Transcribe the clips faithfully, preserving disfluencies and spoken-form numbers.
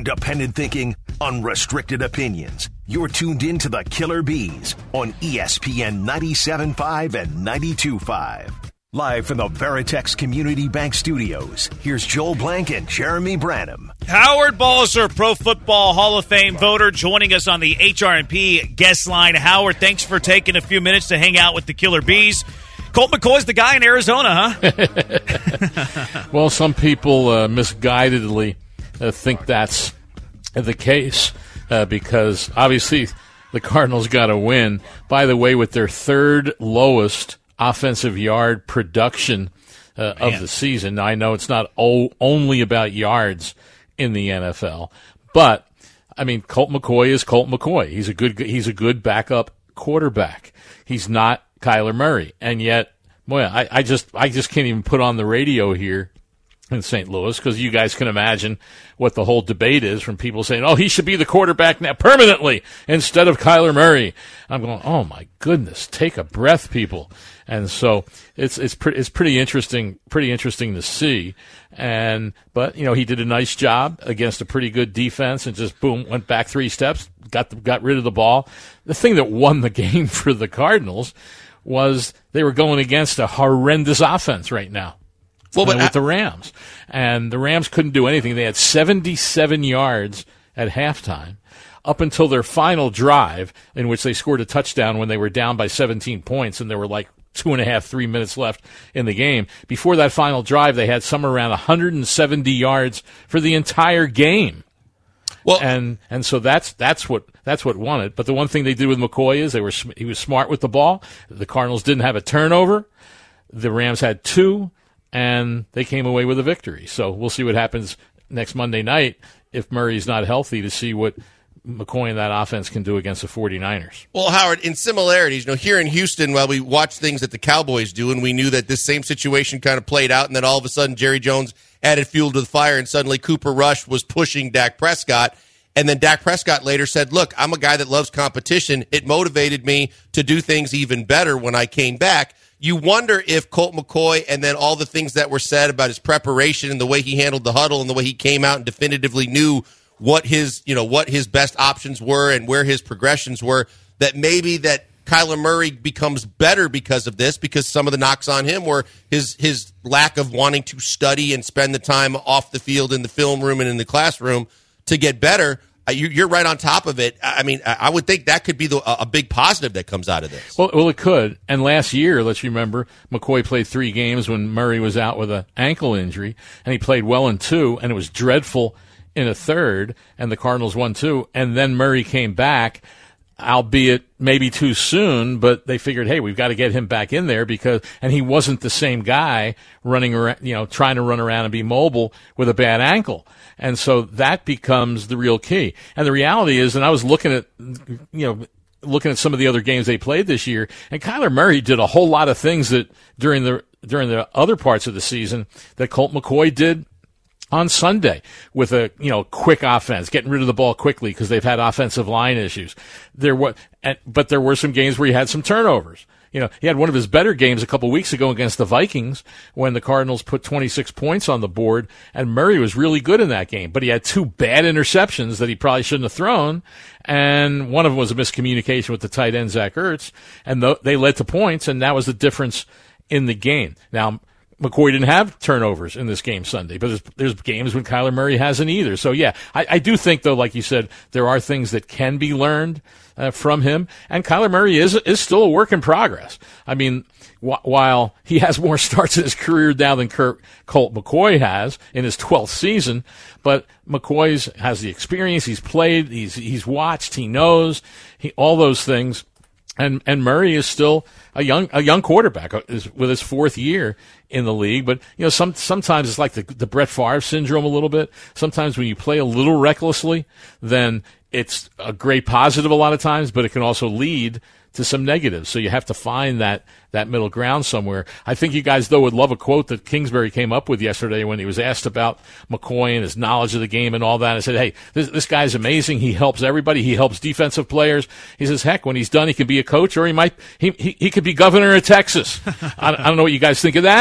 independent thinking, unrestricted opinions. You're tuned in to the Killer Bees on E S P N ninety-seven point five and ninety-two point five. Live from the Veritex Community Bank Studios, here's Joel Blank and Jeremy Branham. Howard Balzer, Pro Football Hall of Fame voter, joining us on the H R and P guest line. Howard, thanks for taking a few minutes to hang out with the Killer Bees. Colt McCoy's the guy in Arizona, huh? Well, some people uh, misguidedly uh, think that's the case uh, because obviously the Cardinals got to win. By the way, with their third lowest offensive yard production uh, of the season. Now, I know it's not o- only about yards in the N F L, but I mean, Colt McCoy is Colt McCoy. He's a good he's a good backup quarterback. He's not Kyler Murray, and yet, boy, I, I just I just can't even put on the radio here in Saint Louis because you guys can imagine what the whole debate is from people saying, "Oh, he should be the quarterback now permanently instead of Kyler Murray." I'm going, "Oh my goodness, take a breath, people." And so it's it's pretty it's pretty interesting pretty interesting to see. And but you know he did a nice job against a pretty good defense and just boom went back three steps, got the, got rid of the ball. The thing that won the game for the Cardinals was they were going against a horrendous offense right now. Well, but with I- the Rams, and the Rams couldn't do anything. They had seventy-seven yards at halftime. Up until their final drive, in which they scored a touchdown when they were down by seventeen points, and there were like two and a half, three minutes left in the game. Before that final drive, they had somewhere around one hundred seventy yards for the entire game. Well, and and so that's that's what that's what won it. But the one thing they did with McCoy is they were he was smart with the ball. The Cardinals didn't have a turnover. The Rams had two, and they came away with a victory. So we'll see what happens next Monday night if Murray's not healthy to see what McCoy and that offense can do against the 49ers. Well, Howard, in similarities, you know, here in Houston, while we watched things that the Cowboys do, and we knew that this same situation kind of played out, and then all of a sudden Jerry Jones added fuel to the fire, and suddenly Cooper Rush was pushing Dak Prescott, and then Dak Prescott later said, look, I'm a guy that loves competition. It motivated me to do things even better when I came back. You wonder if Colt McCoy and then all the things that were said about his preparation and the way he handled the huddle and the way he came out and definitively knew what his, you know, what his best options were and where his progressions were, that maybe that Kyler Murray becomes better because of this, because some of the knocks on him were his his lack of wanting to study and spend the time off the field in the film room and in the classroom to get better. Uh, you, you're right on top of it. I mean, I would think that could be the, a big positive that comes out of this. Well, well, it could. And last year, let's remember, McCoy played three games when Murray was out with an ankle injury, and he played well in two, and it was dreadful in a third, and the Cardinals won two, and then Murray came back, albeit maybe too soon, but they figured, hey, we've got to get him back in there because, and he wasn't the same guy running around, you know, trying to run around and be mobile with a bad ankle. And so that becomes the real key. And the reality is, and I was looking at, you know, looking at some of the other games they played this year, and Kyler Murray did a whole lot of things that during the, during the other parts of the season that Colt McCoy did on Sunday with a, you know, quick offense, getting rid of the ball quickly because they've had offensive line issues. There were, but there were some games where he had some turnovers. You know, he had one of his better games a couple weeks ago against the Vikings when the Cardinals put twenty-six points on the board, and Murray was really good in that game. But he had two bad interceptions that he probably shouldn't have thrown, and one of them was a miscommunication with the tight end, Zach Ertz, and th- they led to points, and that was the difference in the game. Now, McCoy didn't have turnovers in this game Sunday, but there's, there's games when Kyler Murray hasn't either. So, yeah, I, I do think, though, like you said, there are things that can be learned uh, from him. And Kyler Murray is is still a work in progress. I mean, wh- while he has more starts in his career now than Kurt, Colt McCoy has in his twelfth season, but McCoy's has the experience. He's played. He's he's watched. He knows he, all those things. And and Murray is still a young a young quarterback is with his fourth year in the league. But you know, some sometimes it's like the the Brett Favre syndrome a little bit. Sometimes when you play a little recklessly, then it's a great positive a lot of times, but it can also lead to some negatives. So you have to find that that middle ground somewhere. I think you guys, though, would love a quote that Kingsbury came up with yesterday when he was asked about McCoy and his knowledge of the game and all that. I said, hey, this, this guy's amazing. He helps everybody. He helps defensive players. He says, heck, when he's done, he can be a coach, or he might he he, he could be governor of Texas. I, I don't know what you guys think of that,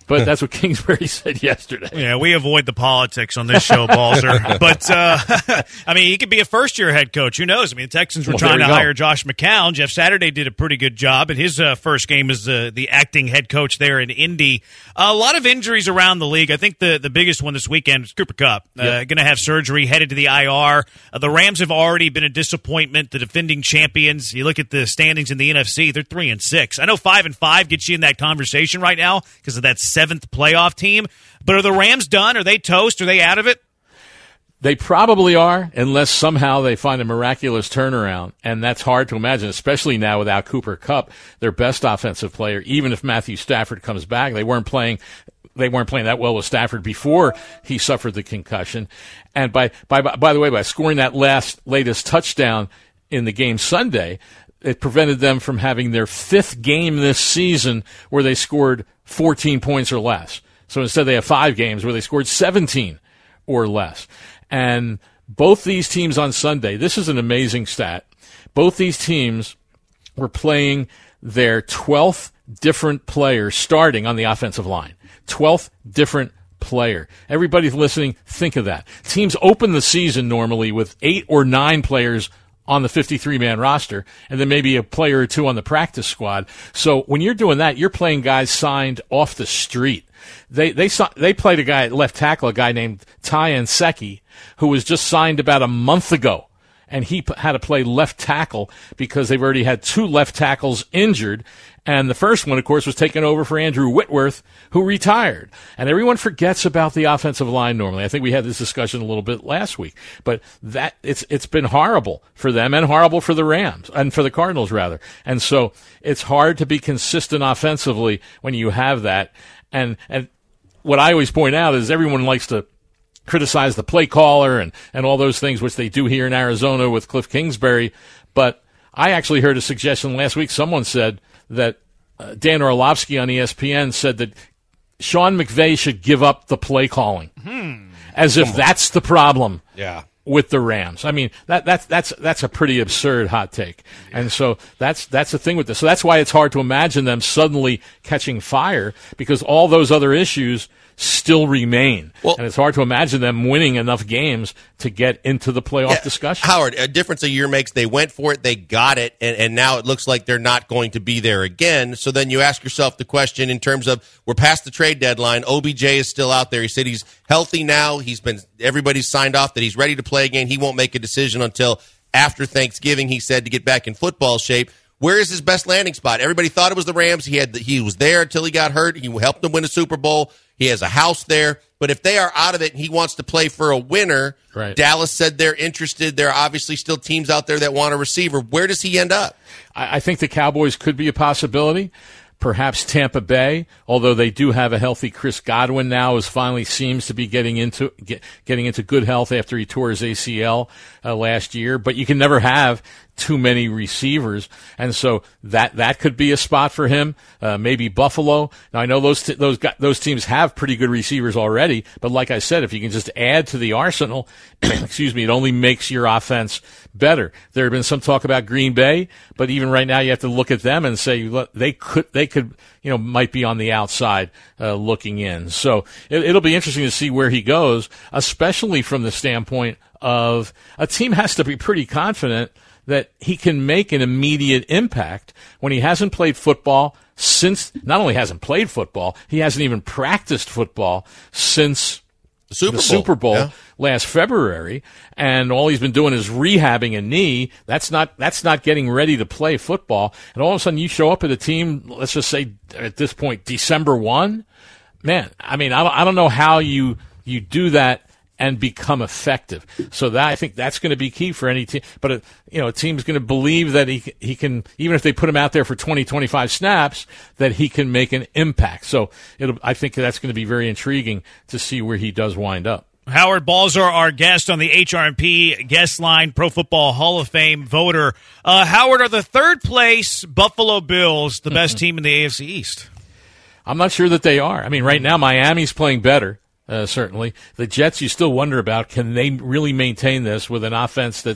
But that's what Kingsbury said yesterday. Yeah, we avoid the politics on this show, Balzer. But, uh, I mean, he could be a first-year head coach. Who knows? I mean, the Texans were well, trying to go. hire Josh McCown. Jeff Saturday did a pretty good job in his uh, first game as uh, the acting head coach there in Indy. Uh, a lot of injuries around the league. I think the, the biggest one this weekend is Cooper Kupp. Uh, yep. Going to have surgery, headed to the I R. Uh, the Rams have already been a disappointment, the defending champions. You look at the standings in the N F C, they're three and six. I know five and five gets you in that conversation right now because of that seventh playoff team. But are the Rams done? Are they toast? Are they out of it? They probably are, unless somehow they find a miraculous turnaround, and that's hard to imagine, especially now without Cooper Kupp, their best offensive player. Even if Matthew Stafford comes back, they weren't playing. They weren't playing that well with Stafford before he suffered the concussion. And by by by the way, by scoring that last latest touchdown in the game Sunday, it prevented them from having their fifth game this season where they scored fourteen points or less. So instead, they have five games where they scored seventeen or less. And both these teams on Sunday, this is an amazing stat. Both these teams were playing their twelfth different player starting on the offensive line. twelfth different player. Everybody listening, think of that. Teams open the season normally with eight or nine players on the fifty-three man roster, and then maybe a player or two on the practice squad. So when you're doing that, you're playing guys signed off the street. They they they played a guy at left tackle, a guy named Ty Nsekhe, who was just signed about a month ago, and he p- had to play left tackle because they've already had two left tackles injured. And the first one, of course, was taken over for Andrew Whitworth, who retired. And everyone forgets about the offensive line normally. I think we had this discussion a little bit last week. But that it's it's been horrible for them and horrible for the Rams, and for the Cardinals, rather. And so it's hard to be consistent offensively when you have that. And and what I always point out is everyone likes to criticize the play caller and, and all those things, which they do here in Arizona with Cliff Kingsbury. But I actually heard a suggestion last week. Someone said that uh, Dan Orlovsky on E S P N said that Sean McVay should give up the play calling, hmm. as if that's the problem yeah. with the Rams. I mean, that that's that's that's a pretty absurd hot take, yeah. and so that's that's the thing with this. So that's why it's hard to imagine them suddenly catching fire, because all those other issues still remain. Well, and it's hard to imagine them winning enough games to get into the playoff yeah, discussion. Howard, a difference a year makes. They went for it, they got it, and, and now it looks like they're not going to be there again. So then you ask yourself the question in terms of, we're past the trade deadline. O B J is still out there. He said he's healthy now. He's been, everybody's signed off that he's ready to play again. He won't make a decision until after Thanksgiving, he said, to get back in football shape. Where is his best landing spot? Everybody thought it was the Rams. He had the, he was there until he got hurt. He helped them win a Super Bowl. He has a house there. But if they are out of it and he wants to play for a winner, right. Dallas said they're interested. There are obviously still teams out there that want a receiver. Where does he end up? I, I think the Cowboys could be a possibility. Perhaps Tampa Bay, although they do have a healthy Chris Godwin now, is finally seems to be getting into get, getting into good health after he tore his A C L uh, last year. But you can never have too many receivers, and so that that could be a spot for him. Uh, maybe Buffalo. Now I know those t- those got, those teams have pretty good receivers already, but like I said, if you can just add to the arsenal, excuse me, it only makes your offense better. There have been some talk about Green Bay, but even right now you have to look at them and say, look, they could they could you know might be on the outside uh, looking in. So it, it'll be interesting to see where he goes, especially from the standpoint of a team has to be pretty confident that he can make an immediate impact when he hasn't played football since, not only hasn't played football, he hasn't even practiced football since the Super the Bowl, Super Bowl yeah. last February, and all he's been doing is rehabbing a knee. That's not that's not getting ready to play football. And all of a sudden you show up at a team, let's just say at this point, December first. Man, I mean, I don't, I don't know how you you do that and become effective. So that I think that's going to be key for any team. But a, you know, a team's going to believe that he he can, even if they put him out there for twenty, twenty-five snaps, that he can make an impact. So it'll, I think that's going to be very intriguing to see where he does wind up. Howard Balzer, our guest on the H R and P guest line, Pro Football Hall of Fame voter. Uh, Howard, are the third place Buffalo Bills the best team in the A F C East? I'm not sure that they are. I mean, right now Miami's playing better. Uh, certainly. The Jets, you still wonder about, can they really maintain this with an offense that's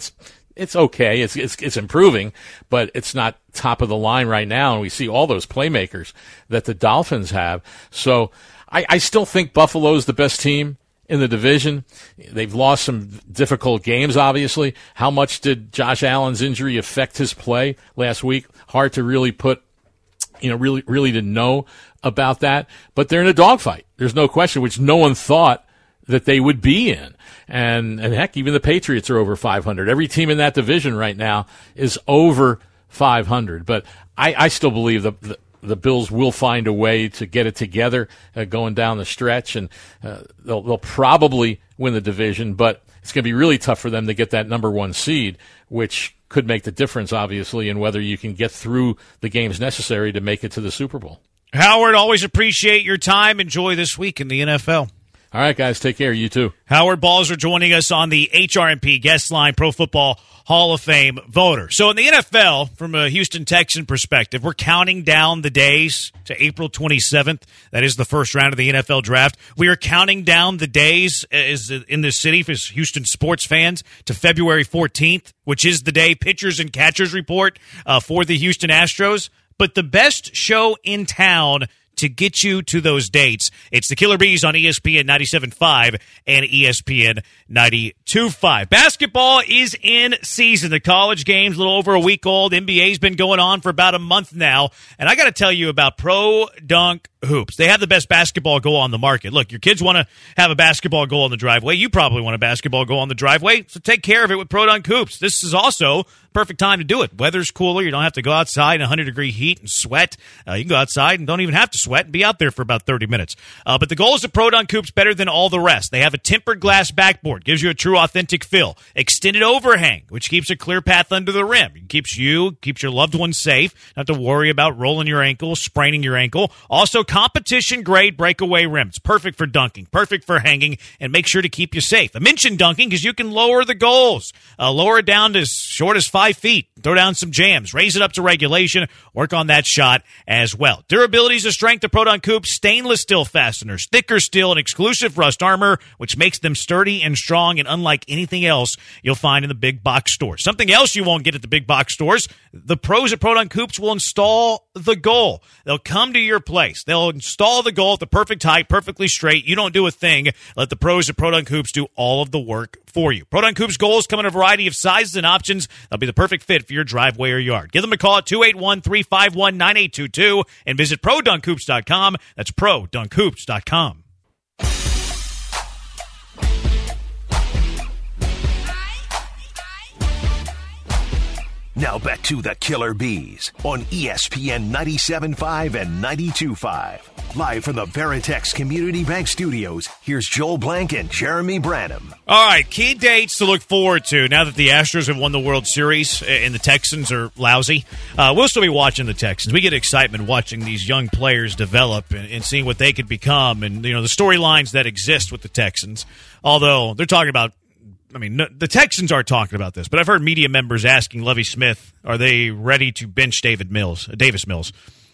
it's okay. It's, it's it's improving, but it's not top of the line right now. And we see all those playmakers that the Dolphins have. So I, I still think Buffalo's the best team in the division. They've lost some difficult games, obviously. How much did Josh Allen's injury affect his play last week? Hard to really put, you know, really, really to know about that. But they're in a dogfight. There's no question, which no one thought that they would be in. And, and heck, even the Patriots are over five hundred. Every team in that division right now is over five hundred. But I, I still believe the, the the Bills will find a way to get it together uh, going down the stretch, and uh, they'll, they'll probably win the division, but it's going to be really tough for them to get that number one seed, which could make the difference, obviously, in whether you can get through the games necessary to make it to the Super Bowl. Howard, always appreciate your time. Enjoy this week in the N F L. All right, guys, take care. You too. Howard Balzer joining us on the H R M P guest line, Pro Football Hall of Fame voter. So in the N F L, from a Houston Texan perspective, we're counting down the days to April twenty-seventh. That is the first round of the N F L draft. We are counting down the days as in this city for Houston sports fans to February fourteenth, which is the day pitchers and catchers report uh, for the Houston Astros. But the best show in town to get you to those dates, it's the Killer Bees on E S P N ninety-seven point five and E S P N ninety-two point five. Basketball is in season. The college game's a little over a week old. N B A's been going on for about a month now. And I got to tell you about Pro Dunk Hoops. They have the best basketball goal on the market. Look, your kids want to have a basketball goal on the driveway. You probably want a basketball goal on the driveway. So take care of it with Pro Dunk Hoops. This is also perfect time to do it. Weather's cooler. You don't have to go outside in one hundred degree heat and sweat. Uh, you can go outside and don't even have to sweat and be out there for about thirty minutes. Uh, but the goal is to Pro Dunk Hoops better than all the rest. They have a tempered glass backboard. Gives you a true authentic feel. Extended overhang, which keeps a clear path under the rim. It keeps you, keeps your loved ones safe. Not to worry about rolling your ankle, spraining your ankle. Also, competition grade breakaway rims. Perfect for dunking. Perfect for hanging. And make sure to keep you safe. I mentioned dunking because you can lower the goals. Uh, lower it down to as short as five feet. Throw down some jams. Raise it up to regulation. Work on that shot as well. Durability is the strength of Pro Dunk Hoops. Stainless steel fasteners, thicker steel, and exclusive rust armor, which makes them sturdy and strong and unlike anything else you'll find in the big box stores. Something else you won't get at the big box stores, the pros at Pro Dunk Hoops will install the goal. They'll come to your place. They'll install the goal at the perfect height, perfectly straight. You don't do a thing. Let the pros at Pro Dunk Hoops do all of the work for you. Pro Dunk Hoops goals come in a variety of sizes and options. They'll be the perfect fit for your driveway or yard. Give them a call at two eight one, three five one, nine eight two two and visit pro dunk hoops dot com. That's pro dunk hoops dot com. Now back to the Killer Bees on E S P N ninety-seven point five and ninety-two point five. Live from the Veritex Community Bank Studios, here's Joel Blank and Jeremy Branham. All right, key dates to look forward to now that the Astros have won the World Series and the Texans are lousy. Uh, we'll still be watching the Texans. We get excitement watching these young players develop and, and seeing what they could become and, you know, the storylines that exist with the Texans. Although they're talking about, I mean, no, the Texans are talking about this, but I've heard media members asking Lovie Smith, are they ready to bench David Mills, uh, Davis Mills?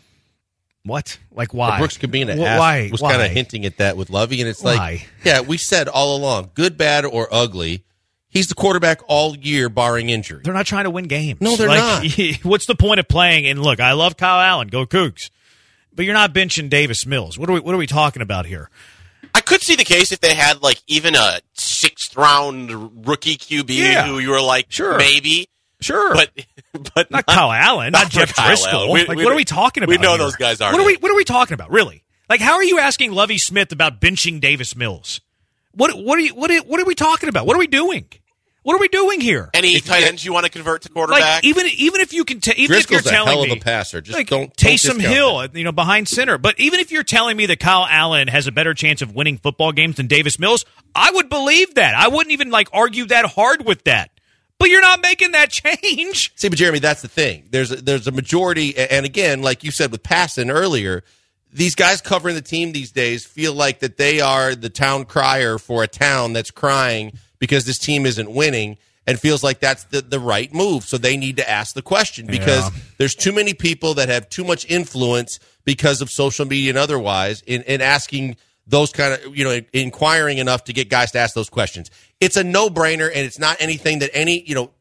What? Like, why? Well, Brooks Cabina well, asked, why? was why? kind of hinting at that with Lovie, and it's why? like, yeah, we said all along, good, bad, or ugly, he's the quarterback all year, barring injury. They're not trying to win games. No, they're like, not. What's the point of playing? And look, I love Kyle Allen. Go Cougs. But you're not benching Davis Mills. What are we, what are we talking about here? I could see the case if they had, like, even a sixth-round rookie Q B yeah. who you were like, sure. maybe. Sure. But but not, not Kyle Allen, not, not Jeff Kyle Driscoll. We, like, we, what are we talking about We know here? those guys aren't. What are we What are we talking about, really? Like, how are you asking Lovie Smith about benching Davis Mills? What What are you What are, what are we talking about? What are we doing? What are we doing here? Any if tight you, ends you want to convert to quarterback? Like, even even if you can, t- even Driscoll's if you're telling a hell me, of a passer. Just like, don't Taysom don't Hill, that. you know, behind center. But even if you're telling me that Kyle Allen has a better chance of winning football games than Davis Mills, I would believe that. I wouldn't even like argue that hard with that. But you're not making that change. See, but Jeremy, that's the thing. There's a, there's a majority, and again, like you said with Passan earlier, these guys covering the team these days feel like that they are the town crier for a town that's crying because this team isn't winning, and feels like that's the, the right move. So they need to ask the question because yeah. there's too many people that have too much influence because of social media and otherwise in, in asking those kind of, you know, inquiring enough to get guys to ask those questions. It's a no-brainer, and it's not anything that any, you know,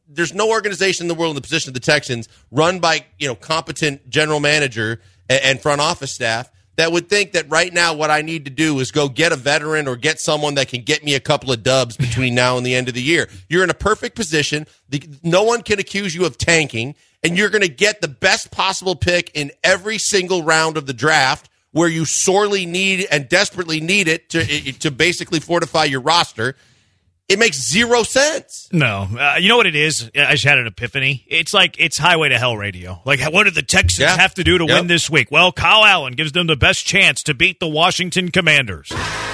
there's no organization in the world in the position of the Texans run by, you know, competent general manager and, and front office staff that would think that right now what I need to do is go get a veteran or get someone that can get me a couple of dubs between now and the end of the year. You're in a perfect position. The, no one can accuse you of tanking, and you're going to get the best possible pick in every single round of the draft where you sorely need and desperately need it to to basically fortify your roster. It makes zero sense. No. Uh, you know what it is? I just had an epiphany. It's like it's Highway to Hell radio. Like, what did the Texans yeah. have to do to yep. win this week? Well, Kyle Allen gives them the best chance to beat the Washington Commanders.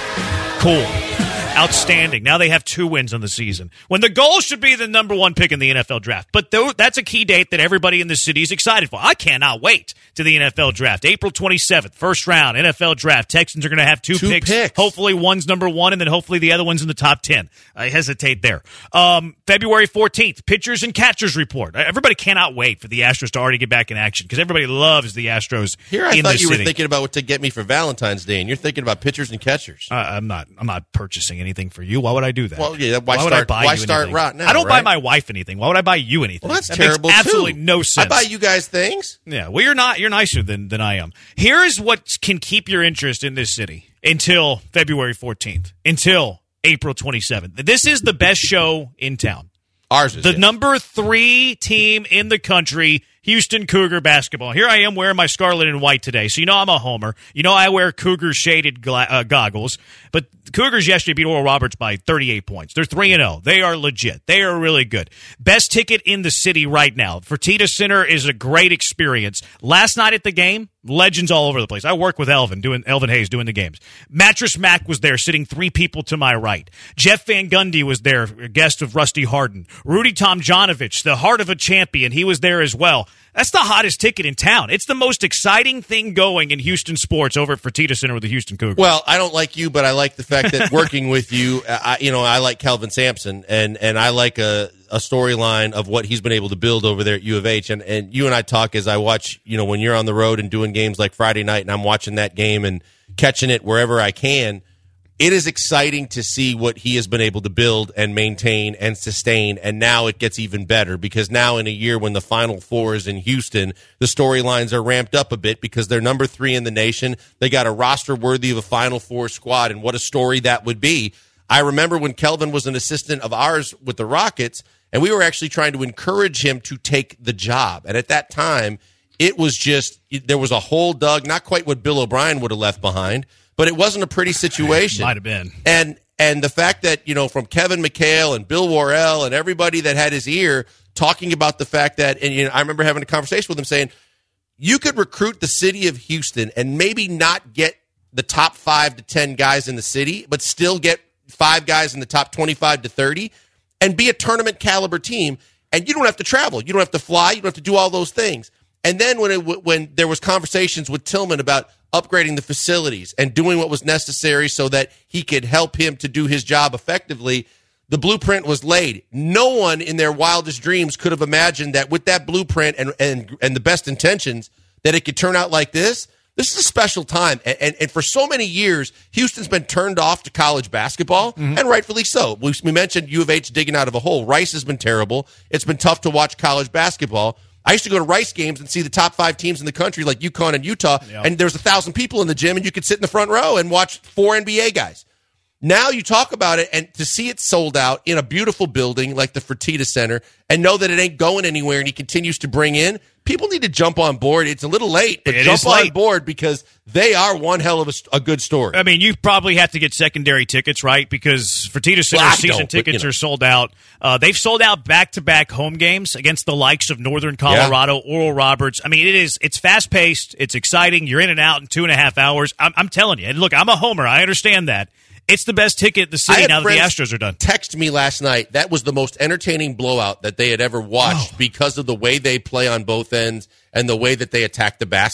Cool. Outstanding. Now they have two wins on the season, when the goal should be the number one pick in the N F L draft. But th- that's a key date that everybody in the city is excited for. I cannot wait to the N F L draft. April twenty-seventh, first round, N F L draft. Texans are going to have two, two picks. picks. Hopefully one's number one, and then hopefully the other one's in the top ten. I hesitate there. Um, February fourteenth, pitchers and catchers report. Everybody cannot wait for the Astros to already get back in action because everybody loves the Astros Here I in thought the you city. were thinking about what to get me for Valentine's Day, and you're thinking about pitchers and catchers. Uh, I'm not. I'm not purchasing anything for you. Why would I do that? Well, yeah. Why, why would start, I buy why you start anything? right now? I don't right? buy my wife anything. Why would I buy you anything? Well, that's that terrible. Makes absolutely too. no sense. I buy you guys things. Yeah. Well, you're not. You're nicer than than I am. Here is what can keep your interest in this city until February fourteenth, until April twenty-seventh. This is the best show in town. Ours is the yes. number three team in the country, Houston Cougar basketball. Here I am wearing my scarlet and white today, so you know I'm a homer. You know I wear Cougar shaded gla- uh, goggles. But the Cougars yesterday beat Oral Roberts by thirty-eight points. They're three and oh. They are legit. They are really good. Best ticket in the city right now. Fertitta Center is a great experience. Last night at the game, legends all over the place. I work with Elvin, doing Elvin Hayes doing the games. Mattress Mac was there, sitting three people to my right. Jeff Van Gundy was there, a guest of Rusty Harden. Rudy Tomjanovich, the heart of a champion, he was there as well. That's the hottest ticket in town. It's the most exciting thing going in Houston sports over at Fertitta Center with the Houston Cougars. Well, I don't like you, but I like the fact that working with you, I, you know, I like Kelvin Sampson, and, and I like a, a storyline of what he's been able to build over there at U of H. And, and you and I talk as I watch, you know, when you're on the road and doing games like Friday night, and I'm watching that game and catching it wherever I can. It is exciting to see what he has been able to build and maintain and sustain, and now it gets even better because now in a year when the Final Four is in Houston, the storylines are ramped up a bit because they're number three in the nation. They got a roster worthy of a Final Four squad, and what a story that would be. I remember when Kelvin was an assistant of ours with the Rockets, and we were actually trying to encourage him to take the job, and at that time, it was just, there was a hole dug, not quite what Bill O'Brien would have left behind, but it wasn't a pretty situation. Might have been. And and the fact that, you know, from Kevin McHale and Bill Worrell and everybody that had his ear talking about the fact that, and you know, I remember having a conversation with him saying, you could recruit the city of Houston and maybe not get the top five to ten guys in the city, but still get five guys in the top twenty-five to thirty and be a tournament caliber team. And you don't have to travel. You don't have to fly. You don't have to do all those things. And then when it, when there was conversations with Tillman about upgrading the facilities and doing what was necessary so that he could help him to do his job effectively, the blueprint was laid. No one in their wildest dreams could have imagined that with that blueprint and and, and the best intentions that it could turn out like this. This is a special time. And, and, and for so many years, Houston's been turned off to college basketball, mm-hmm. and rightfully so. We, we mentioned U of H digging out of a hole. Rice has been terrible. It's been tough to watch college basketball. I used to go to Rice games and see the top five teams in the country like UConn and Utah, yep. and there's a thousand people in the gym, and you could sit in the front row and watch four N B A guys. Now you talk about it, and to see it sold out in a beautiful building like the Fertitta Center and know that it ain't going anywhere and he continues to bring in, people need to jump on board. It's a little late, but it jump on late. board because they are one hell of a, a good story. I mean, you probably have to get secondary tickets, right? Because Fertitta Center well, season tickets but, you know. are sold out. Uh, they've sold out back-to-back home games against the likes of Northern Colorado, yeah. Oral Roberts. I mean, it is it's fast-paced. It's exciting. You're in and out in two and a half hours. I'm, I'm telling you. And look, I'm a homer. I understand that. It's the best ticket in the city now that the Astros are done. Text me last night. That was the most entertaining blowout that they had ever watched oh. because of the way they play on both ends and the way that they attack the basket.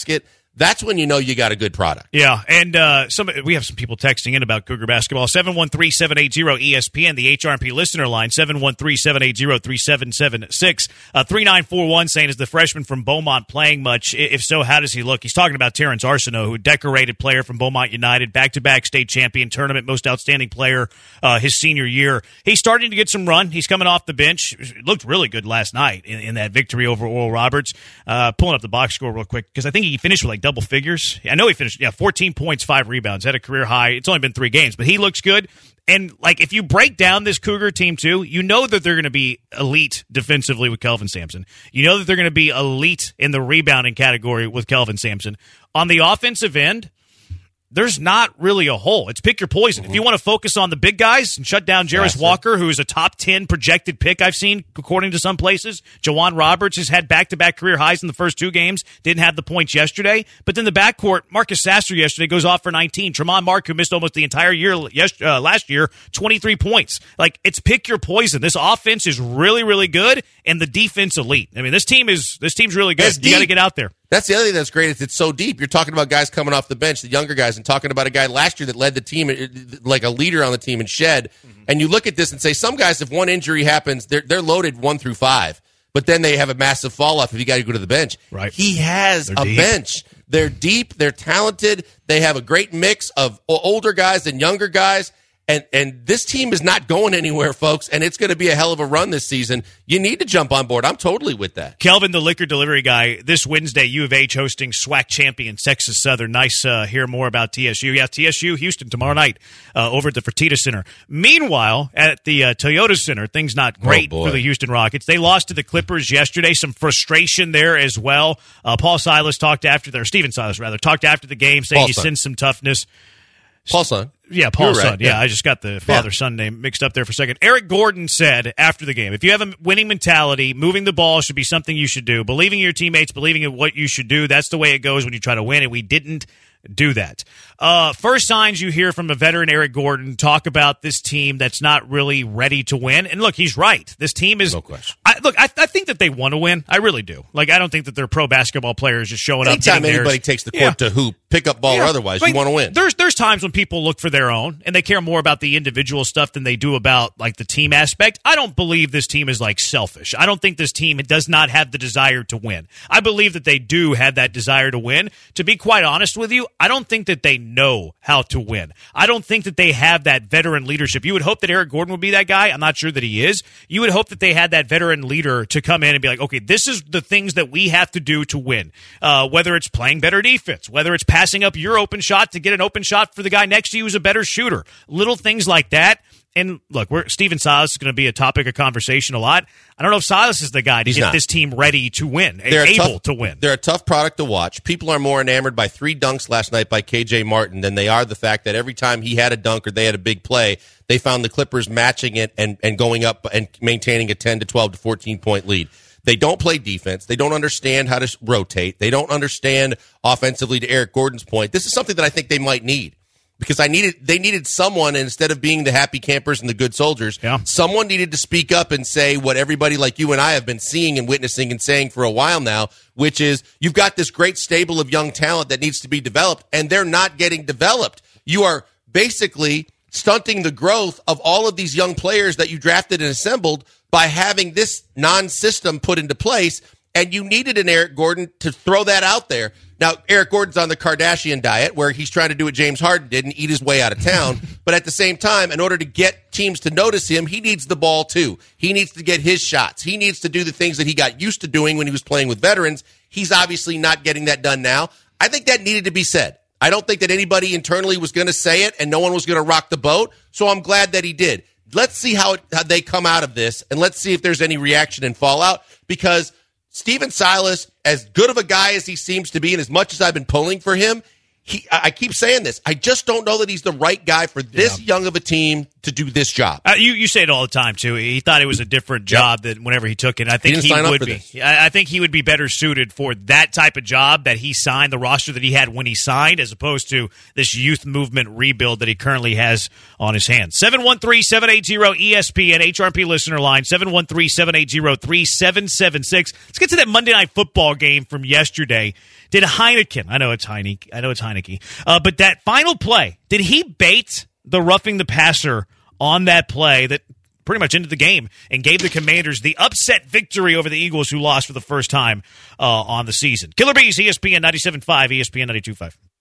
that's when you know you got a good product. Yeah, and uh, some we have some people texting in about Cougar basketball. seven one three, seven eight zero, E S P N, the H R and P listener line, seven one three, seven eight zero, three seven seven six. Uh, three nine four one saying, is the freshman from Beaumont playing much? If so, how does he look? He's talking about Terrence Arsenault, who decorated player from Beaumont United, back-to-back state champion, tournament most outstanding player uh, his senior year. He's starting to get some run. He's coming off the bench. Looked really good last night in, in that victory over Oral Roberts. Uh, pulling up the box score real quick, because I think he finished with like double figures. I know he finished, yeah, fourteen points, five rebounds, had a career high. It's only been three games, but he looks good. And, like, if you break down this Cougar team, too, you know that they're going to be elite defensively with Kelvin Sampson. You know that they're going to be elite in the rebounding category with Kelvin Sampson. On the offensive end, there's not really a hole. It's pick your poison. Mm-hmm. If you want to focus on the big guys and shut down Jarris Walker, who is a top ten projected pick I've seen, according to some places. Jawan Roberts has had back-to-back career highs in the first two games. Didn't have the points yesterday. But then the backcourt, Marcus Sasser yesterday goes off for nineteen. Tremont Mark, who missed almost the entire year yes, uh, last year, twenty-three points. Like, it's pick your poison. This offense is really, really good, and the defense elite. I mean, this team is this team's really good. That's You got to deep. get out there. That's the other thing that's great is it's so deep. You're talking about guys coming off the bench, the younger guys, and talking about a guy last year that led the team like a leader on the team in Shed. Mm-hmm. And you look at this and say, some guys, if one injury happens, they're they're loaded one through five, but then they have a massive fall off if you got to go to the bench. Right. He has They're a deep. bench. They're deep. They're talented. They have a great mix of older guys and younger guys. And and this team is not going anywhere, folks, and it's going to be a hell of a run this season. You need to jump on board. I'm totally with that. Kelvin, the liquor delivery guy, this Wednesday, U of H hosting SWAC champion Texas Southern. Nice uh, hear more about T S U. Yeah, T S U, Houston tomorrow night uh, over at the Fertitta Center. Meanwhile, at the uh, Toyota Center, things not great Oh, for the Houston Rockets. They lost to the Clippers yesterday. Some frustration there as well. Uh, Paul Silas talked after, or Steven Silas, rather, talked after the game saying Paul he son. sensed some toughness. Paul son. Yeah, Paul's You're right. son. Yeah, Yeah. I just got the father-son name mixed up there for a second. Eric Gordon said after the game, if you have a winning mentality, moving the ball should be something you should do. Believing in your teammates, believing in what you should do, that's the way it goes when you try to win, and we didn't do that. Uh, first signs you hear from a veteran Eric Gordon talk about this team that's not really ready to win. And look, he's right. This team is... No question. I, look, I, I think that they want to win. I really do. Like, I don't think that they're pro basketball players just showing up. Anytime getting anybody theirs. takes the court Yeah. to hoop, pick up ball Yeah. or otherwise, I mean, you want to win. There's there's times when people look for their own and they care more about the individual stuff than they do about like the team aspect. I don't believe this team is like selfish. I don't think this team does not have the desire to win. I believe that they do have that desire to win. To be quite honest with you, I don't think that they know how to win. I don't think that they have that veteran leadership. You would hope that Eric Gordon would be that guy. I'm not sure that he is. You would hope that they had that veteran leader to come in and be like, okay, this is the things that we have to do to win. Uh, whether it's playing better defense, whether it's passing up your open shot to get an open shot for the guy next to you who's a better shooter. Little things like that. And look, we're, Steven Silas is going to be a topic of conversation a lot. I don't know if Silas is the guy to He's get not. this team ready to win, They're a able tough- to win. They're a tough product to watch. People are more enamored by three dunks last night by K J Martin than they are the fact that every time he had a dunk or they had a big play, they found the Clippers matching it and, and going up and maintaining a ten to twelve to fourteen point lead. They don't play defense. They don't understand how to rotate. They don't understand offensively, to Eric Gordon's point. This is something that I think they might need. Because I needed, they needed someone, and instead of being the happy campers and the good soldiers, Yeah. someone needed to speak up and say what everybody like you and I have been seeing and witnessing and saying for a while now, which is you've got this great stable of young talent that needs to be developed, and they're not getting developed. You are basically stunting the growth of all of these young players that you drafted and assembled by having this non-system put into place, and you needed an Eric Gordon to throw that out there. Now, Eric Gordon's on the Kardashian diet where he's trying to do what James Harden did and eat his way out of town. But at the same time, in order to get teams to notice him, he needs the ball too. He needs to get his shots. He needs to do the things that he got used to doing when he was playing with veterans. He's obviously not getting that done now. I think that needed to be said. I don't think that anybody internally was going to say it and no one was going to rock the boat. So I'm glad that he did. Let's see how, it, how they come out of this, and let's see if there's any reaction and fallout, because Steven Silas, as good of a guy as he seems to be, and as much as I've been pulling for him, he, I keep saying this, I just don't know that he's the right guy for this Yeah. young of a team, to do this job. Uh, you you say it all the time too. He thought it was a different job yep. than whenever he took it. And I think he, he he would be. This. I think he would be better suited for that type of job that he signed, the roster that he had when he signed, as opposed to this youth movement rebuild that he currently has on his hands. seven one three, seven eight zero, E S P N, H R P listener line, seven one three, seven eight zero, three seven seven six. Let's get to that Monday Night Football game from yesterday. Did Heineken, I know it's Heineke, I know it's Heineke, uh, but that final play, did he bait the roughing the passer on that play that pretty much ended the game and gave the Commanders the upset victory over the Eagles, who lost for the first time uh, on the season? Killer Bees, E S P N ninety-seven point five, E S P N ninety-two point five.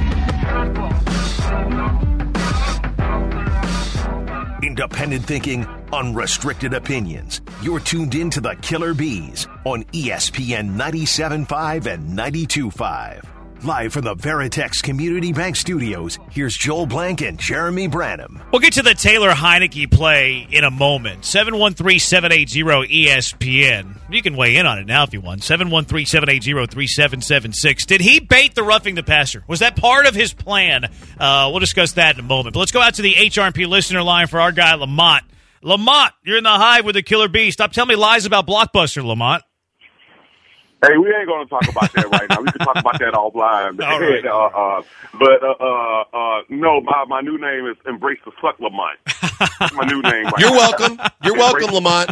Independent thinking, unrestricted opinions. You're tuned in to the Killer Bees on E S P N ninety-seven point five and ninety-two point five. Live from the Veritex Community Bank Studios, here's Joel Blank and Jeremy Branham. We'll get to the Taylor Heineke play in a moment. seven one three, seven eight zero, E S P N. You can weigh in on it now if you want. seven one three, seven eight zero, three seven seven six. Did he bait the roughing the passer? Was that part of his plan? Uh, we'll discuss that in a moment. But let's go out to the H R P listener line for our guy, Lamont. Lamont, you're in the hive with the Killer Bee. Stop telling me lies about Blockbuster, Lamont. Hey, we ain't going to talk about that right now. We can talk about that offline. All right. uh, uh, but, uh, uh, uh, no, my, my new name is Embrace the Suck Lamont. That's my new name right You're now. welcome. You're welcome, Lamont.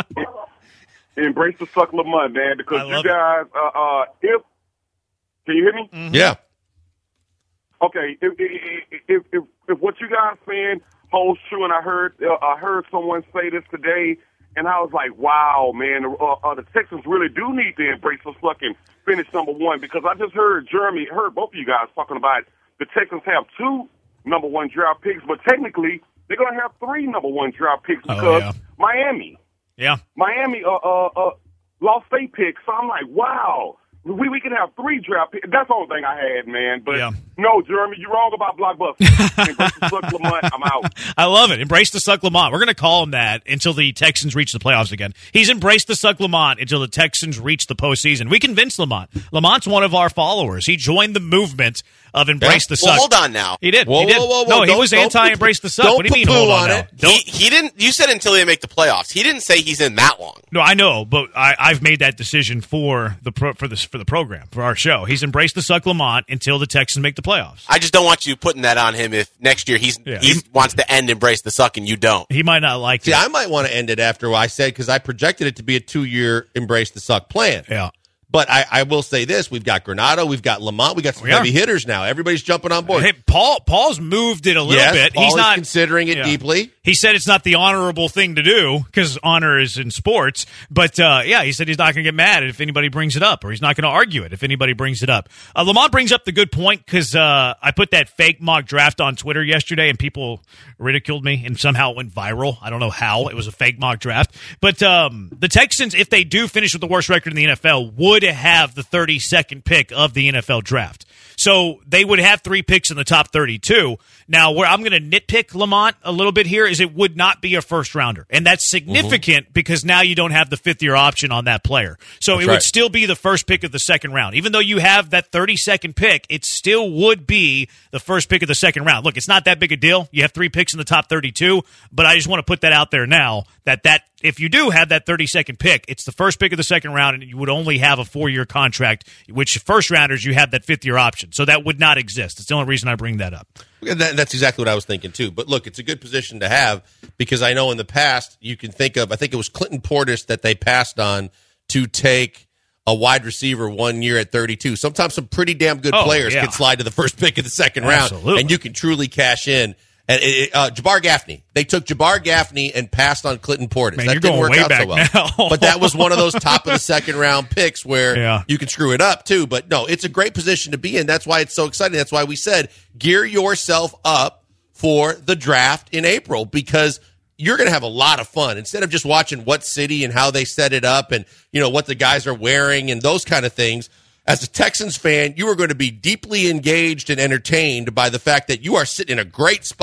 Embrace the Suck Lamont, man, because you guys, uh, uh, if, can you hear me? Mm-hmm. Yeah. Okay, if, if, if, if, if what you guys saying holds true, and I heard, uh, I heard someone say this today, and I was like, wow, man, uh, uh, the Texans really do need to embrace the suck and finish number one, because I just heard Jeremy, heard both of you guys talking about the Texans have two number one draft picks, but technically they're going to have three number one draft picks because oh, yeah. Miami. Yeah. Miami uh, uh, uh, lost their picks, so I'm like, wow. We we can have three draft picks. That's the only thing I had, man. But yeah. no, Jeremy, you're wrong about Blockbuster. Embrace the Suck Lamont. I'm out. I love it. Embrace the Suck Lamont. We're going to call him that until the Texans reach the playoffs again. He's embraced the Suck Lamont until the Texans reach the postseason. We convinced Lamont. Lamont's one of our followers. He joined the movement of Embrace yeah. the Suck. Well, hold on now. He did. Whoa, he did. whoa, whoa, whoa. No, he don't, was anti-Embrace the Suck. Don't What do you mean, poo-poo hold on, on now? it. Don't, He, he didn't. You said until they make the playoffs. He didn't say he's in that long. No, I know, but I, I've made that decision for the pro, for this for the program, for our show. He's embraced the Suck Lamont until the Texans make the playoffs. I just don't want you putting that on him if next year he's Yeah. he wants to end Embrace the Suck and you don't. He might not like See, it. I might want to end it after what I said, because I projected it to be a two-year Embrace the Suck plan. Yeah. But I, I will say this: we've got Granado, we've got Lamont, we got some We are. heavy hitters now. Everybody's jumping on board. Hey, Paul. Paul's moved it a little yes, bit. Paul He's is not considering it yeah. deeply. He said it's not the honorable thing to do because honor is in sports. But uh, yeah, he said he's not going to get mad if anybody brings it up, or he's not going to argue it if anybody brings it up. Uh, Lamont brings up the good point because uh, I put that fake mock draft on Twitter yesterday, and people ridiculed me, and somehow it went viral. I don't know how. It was a fake mock draft. But um, the Texans, if they do finish with the worst record in the N F L, would have the thirty-second pick of the N F L draft. So they would have three picks in the top thirty-two. Now, where I'm going to nitpick Lamont a little bit here is it would not be a first rounder. And that's significant mm-hmm. because now you don't have the fifth year option on that player. So that's it right. would still be the first pick of the second round. Even though you have that thirty-second pick, it still would be the first pick of the second round. Look, it's not that big a deal. You have three picks in the top thirty-two, but I just want to put that out there now that that if you do have that thirty-second pick, it's the first pick of the second round, and you would only have a four-year contract, which first rounders, you have that fifth-year option. So that would not exist. It's the only reason I bring that up. That, that's exactly what I was thinking, too. But, look, it's a good position to have because I know in the past you can think of, I think it was Clinton Portis that they passed on to take a wide receiver one year at thirty-two. Sometimes some pretty damn good oh, players yeah. can slide to the first pick of the second Absolutely. round, and you can truly cash in. And it, uh, Jabbar Gaffney, they took Jabbar Gaffney and passed on Clinton Portis. Man, that you're didn't going work way out back so well. now. But that was one of those top of the second round picks where yeah. you can screw it up too. But no, it's a great position to be in. That's why it's so exciting. That's why we said gear yourself up for the draft in April, because you're going to have a lot of fun instead of just watching what city and how they set it up and, you know, what the guys are wearing and those kind of things. As a Texans fan, you are going to be deeply engaged and entertained by the fact that you are sitting in a great spot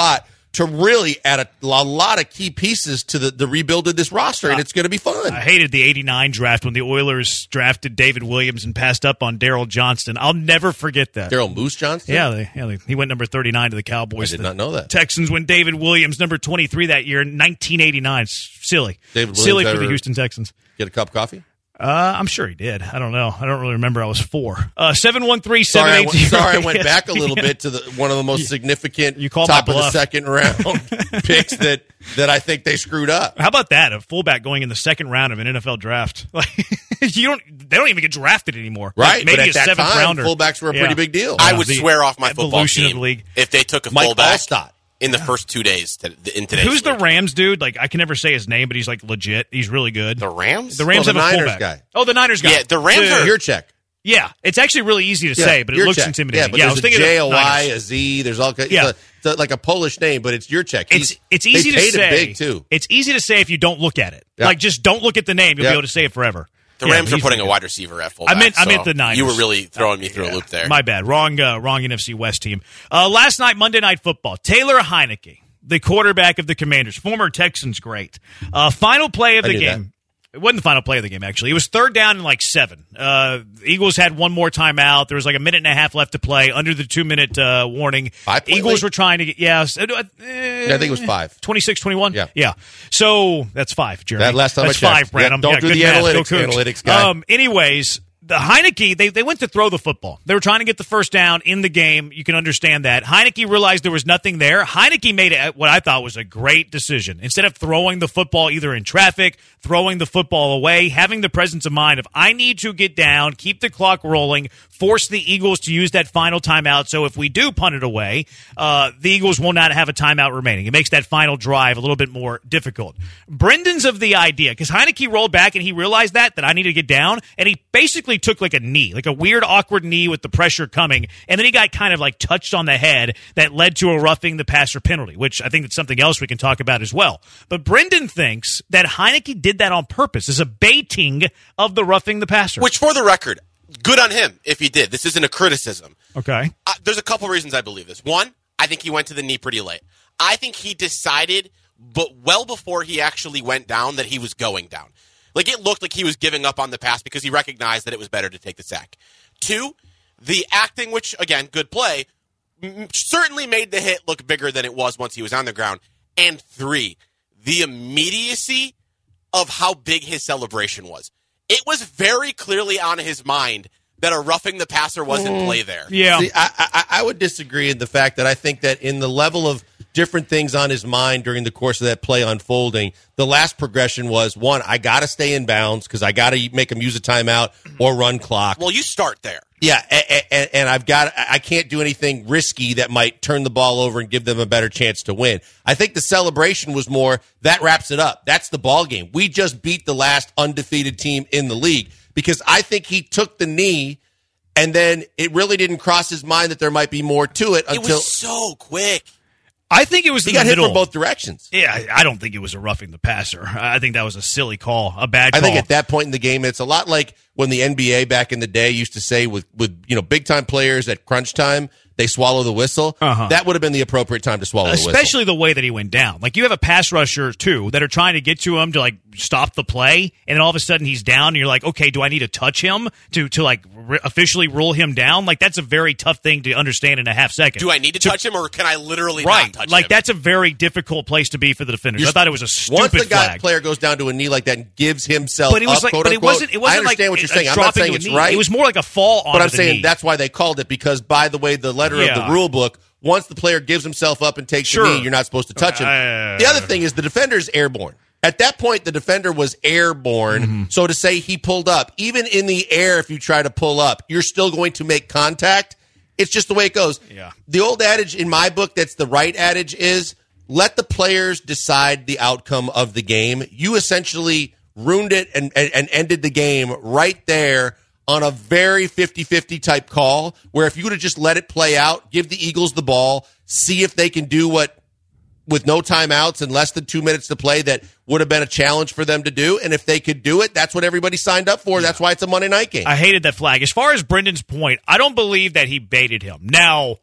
to really add a, a lot of key pieces to the, the rebuild of this roster, and it's going to be fun. I hated the eighty-nine draft when the Oilers drafted David Williams and passed up on Daryl Johnston. I'll never forget that. Daryl Moose Johnston? Yeah, they, yeah they, he went number thirty-nine to the Cowboys. I did the not know that. Texans went David Williams, number twenty-three that year, nineteen eighty-nine. Silly. David Williams Silly for the Houston Texans. Get a cup of coffee? Uh, I'm sure he did. I don't know. I don't really remember. I was four. Uh, seven one three seven eight Sorry, I, zero. sorry, I went back a little bit to the one of the most significant you call top my of the bluff. second round picks that, that I think they screwed up. How about that? A fullback going in the second round of an N F L draft. Like you don't. They don't even get drafted anymore. Right, Like, maybe but at a that seventh time, rounder. fullbacks were a Yeah. pretty big deal. I Yeah, would the swear off my football evolution team of the league. if they took a Mike fullback Allstott. in the first two days to, in today's Who's the league. Rams dude? Like I can never say his name, but he's like legit. He's really good. The Rams? The Rams Well, the have a Niners fullback. guy. Oh, the Niners guy. Yeah, the Rams The- are- Your check. Yeah, it's actually really easy to Yeah, say, but it your looks check. intimidating. Yeah, but I there's was a thinking J of O the Y, Niners. a Z. There's all kinds. Yeah. It's, a, it's a, like a Polish name, but it's your check. It's He's- it's easy they to paid say. him big too. It's easy to say if you don't look at it. Yeah. Like just don't look at the name. You'll Yeah. be able to say it forever. The Yeah, Rams are he's putting a good. wide receiver at fullback. I meant I so meant the Niners. You were really throwing me through Yeah. a loop there. My bad. Wrong uh, wrong N F C West team. Uh, last night, Monday Night Football. Taylor Heineke, the quarterback of the Commanders, former Texans great. Uh, final play of I the knew game. It wasn't the final play of the game, actually. It was third down and like seven. Uh, the Eagles had one more timeout. There was like a minute and a half left to play under the two-minute uh, warning. Five-point Eagles lead? were trying to get, yeah. Uh, Yeah, I think it was five. twenty-six twenty-one? Yeah. Yeah. So that's five, Jeremy. That last time that's I checked. five, Brad. Yeah, I'm- don't yeah, do good the math. analytics, Go Cougs. analytics guy. Um, anyways, the Heineke, they, they went to throw the football. They were trying to get the first down in the game. You can understand that. Heineke realized there was nothing there. Heineke made a, what I thought was a great decision. Instead of throwing the football either in traffic, throwing the football away, having the presence of mind of, I need to get down, keep the clock rolling, force the Eagles to use that final timeout. So if we do punt it away, uh, the Eagles will not have a timeout remaining. It makes that final drive a little bit more difficult. Brendan's of the idea, because Heineke rolled back and he realized that, that I need to get down, and he basically took like a knee, like a weird, awkward knee with the pressure coming, and then he got kind of like touched on the head that led to a roughing the passer penalty, which I think that's something else we can talk about as well. But Brendan thinks that Heineke did that on purpose as a baiting of the roughing the passer. Which, for the record, good on him if he did. This isn't a criticism. Okay. Uh, there's a couple reasons I believe this. One, I think he went to the knee pretty late. I think he decided, but well before he actually went down, that he was going down. Like, it looked like he was giving up on the pass because he recognized that it was better to take the sack. Two, the acting, which, again, good play, m- certainly made the hit look bigger than it was once he was on the ground. And three, the immediacy of how big his celebration was. It was very clearly on his mind that a roughing the passer was in play there. Yeah. See, I, I, I would disagree in the fact that I think that in the level of different things on his mind during the course of that play unfolding, the last progression was, one, I got to stay in bounds because I got to make him use a timeout or run clock. Well, you start there. Yeah, and, and, and I've got I can't do anything risky that might turn the ball over and give them a better chance to win. I think the celebration was more that wraps it up. That's the ball game. We just beat the last undefeated team in the league, because I think he took the knee and then it really didn't cross his mind that there might be more to it It until was so quick. I think it was he in got the hit middle. from both directions. Yeah, I I don't think it was a roughing the passer. I think that was a silly call, a bad I call. think at that point in the game, it's a lot like when the N B A back in the day used to say with, with you know big time players at crunch time, they swallow the whistle. Uh-huh. That would have been the appropriate time to swallow the whistle. Especially the way that he went down. Like, you have a pass rusher, too, that are trying to get to him to, like, stop the play, and then all of a sudden he's down, and you're like, okay, do I need to touch him to, to like, re- officially rule him down? Like, that's a very tough thing to understand in a half second. Do I need to, touch him, or can I literally Right. not touch Like, him? that's a very difficult place to be for the defenders. You're- I thought it was a stupid Once the guy, flag. player goes down to a knee like that and gives himself But it was up, like, quote but it unquote, wasn't. It wasn't I understand like what you're a saying. I'm not dropping saying to a it's knee. right. It was more like a fall on. But I'm the saying knee. that's why they called it, because by the way, the letter of Yeah. the rule book, once the player gives himself up and takes Sure. the knee, you're not supposed to touch him. Uh, the other thing is the defender's airborne. At that point, the defender was airborne. Mm-hmm. So to say he pulled up, even in the air, if you try to pull up, you're still going to make contact. It's just the way it goes. Yeah. The old adage in my book, that's the right adage, is let the players decide the outcome of the game. You essentially ruined it and, and, and ended the game right there on a very fifty-fifty type call, where if you would have just let it play out, give the Eagles the ball, see if they can do what, with no timeouts and less than two minutes to play, that would have been a challenge for them to do. And if they could do it, that's what everybody signed up for. That's why it's a Monday night game. I hated that flag. As far as Brendan's point, I don't believe that he baited him. Now,